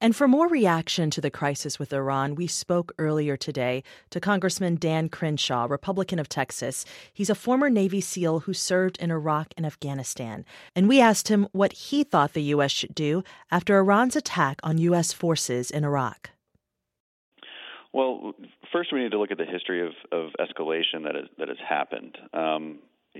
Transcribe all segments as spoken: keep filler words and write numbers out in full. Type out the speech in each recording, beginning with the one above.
And for more reaction to the crisis with Iran, we spoke earlier today to Congressman Dan Crenshaw, Republican of Texas. He's a former Navy SEAL who served in Iraq and Afghanistan. And we asked him what he thought the U S should do after Iran's attack on U S forces in Iraq. Well, first we need to look at the history of, of escalation that has, that has happened. Um,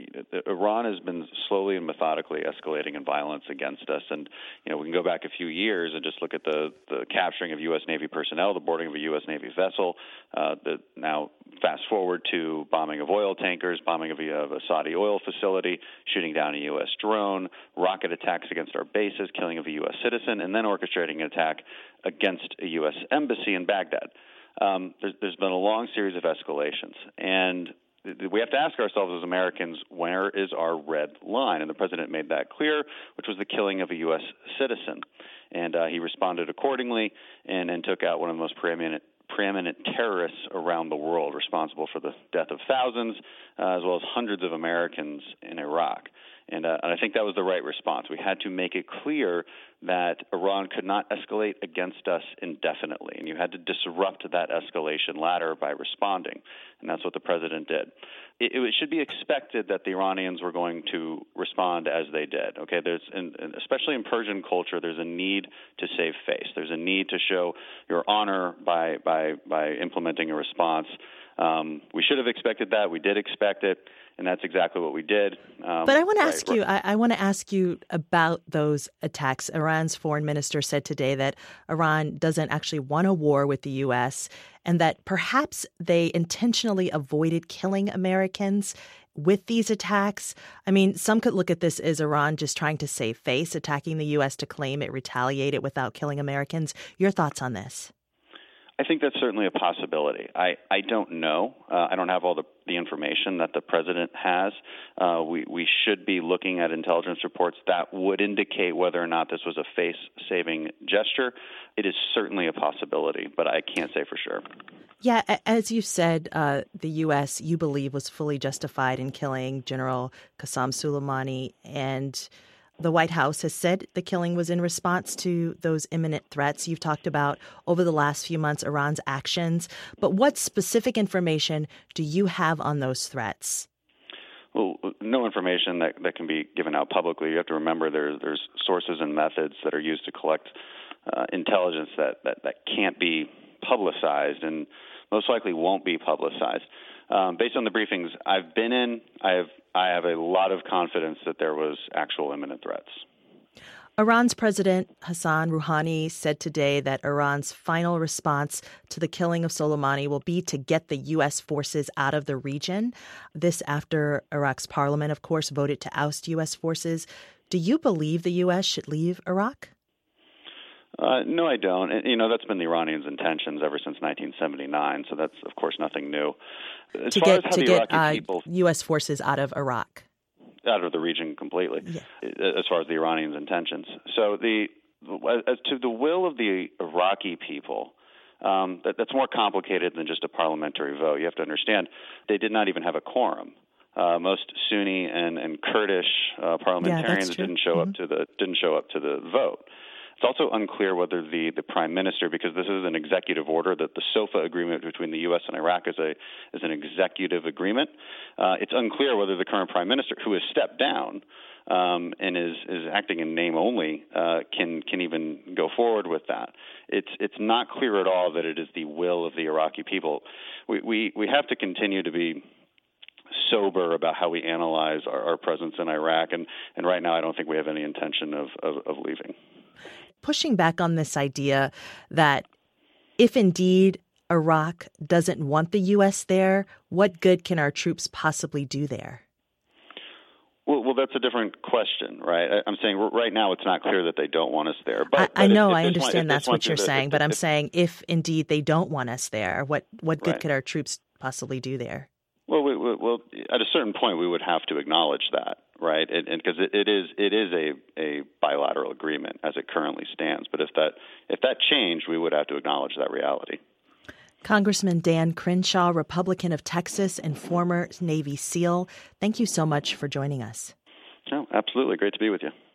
Iran has been slowly and methodically escalating in violence against us. And, you know, we can go back a few years and just look at the, the capturing of U S. Navy personnel, the boarding of a U S. Navy vessel, uh, the, now fast forward to bombing of oil tankers, bombing of a, of a Saudi oil facility, shooting down a U S drone, rocket attacks against our bases, killing of a U S citizen, and then orchestrating an attack against a U S embassy in Baghdad. Um, there's, there's been a long series of escalations. And we have to ask ourselves as Americans, where is our red line? And the president made that clear, which was the killing of a U S citizen. And uh, he responded accordingly and, and took out one of the most preeminent, preeminent terrorists around the world, responsible for the death of thousands, uh, as well as hundreds of Americans in Iraq. And, uh, and I think that was the right response. We had to make it clear that Iran could not escalate against us indefinitely, and you had to disrupt that escalation ladder by responding, and that's what the president did. It, it should be expected that the Iranians were going to respond as they did. Okay, there's, and, and especially in Persian culture, there's a need to save face. There's a need to show your honor by by by implementing a response. Um, we should have expected that. We did expect it. And that's exactly what we did. Um, but I want to right, ask you, I, I want to ask you about those attacks. Iran's foreign minister said today that Iran doesn't actually want a war with the U S and that perhaps they intentionally avoided killing Americans with these attacks. I mean, some could look at this as Iran just trying to save face, attacking the U S to claim it retaliated without killing Americans. Your thoughts on this? I think that's certainly a possibility. I, I don't know. Uh, I don't have all the, the information that the president has. Uh, we, we should be looking at intelligence reports that would indicate whether or not this was a face-saving gesture. It is certainly a possibility, but I can't say for sure. Yeah, as you said, uh, the U S, you believe, was fully justified in killing General Qasem Soleimani, and the White House has said the killing was in response to those imminent threats. You've talked about over the last few months Iran's actions. But what specific information do you have on those threats? Well, no information that, that can be given out publicly. You have to remember there, there's sources and methods that are used to collect uh, intelligence that, that, that can't be publicized and most likely won't be publicized. Um, based on the briefings I've been in, I have I have a lot of confidence that there was actual imminent threats. Iran's President Hassan Rouhani said today that Iran's final response to the killing of Soleimani will be to get the U S forces out of the region. This after Iraq's parliament, of course, voted to oust U S forces. Do you believe the U S should leave Iraq? Uh, no, I don't. And, you know, that's been the Iranians' intentions ever since nineteen seventy-nine, so that's, of course, nothing new. As to far get, as how to the get Iraqi uh, people, U S forces out of Iraq. Out of the region completely, yeah. as far as the Iranians' intentions. So the as to the will of the Iraqi people, um, that, that's more complicated than just a parliamentary vote. You have to understand they did not even have a quorum. Uh, most Sunni and, and Kurdish uh, parliamentarians yeah, didn't show mm-hmm. up to the didn't show up to the vote. It's also unclear whether the, the prime minister, because this is an executive order, that the SOFA agreement between the U S and Iraq is a is an executive agreement. Uh, it's unclear whether the current prime minister, who has stepped down um, and is is acting in name only, uh, can can even go forward with that. It's it's not clear at all that it is the will of the Iraqi people. We we, we have to continue to be sober about how we analyze our, our presence in Iraq, and, and right now I don't think we have any intention of, of, of leaving. Pushing back on this idea that if indeed Iraq doesn't want the U S there, what good can our troops possibly do there? Well, well, that's a different question, right? I, I'm saying right now it's not clear that they don't want us there. But, I, but I know, if, if I understand one, that's what you're the, saying, if, but I'm if, saying if indeed they don't want us there, what, what good right. could our troops possibly do there? Well, we, we, well, at a certain point, we would have to acknowledge that, right? And because it, it is it is a, a bilateral agreement as it currently stands. But if that if that changed, we would have to acknowledge that reality. Congressman Dan Crenshaw, Republican of Texas and former Navy SEAL, thank you so much for joining us. No, absolutely. Great to be with you.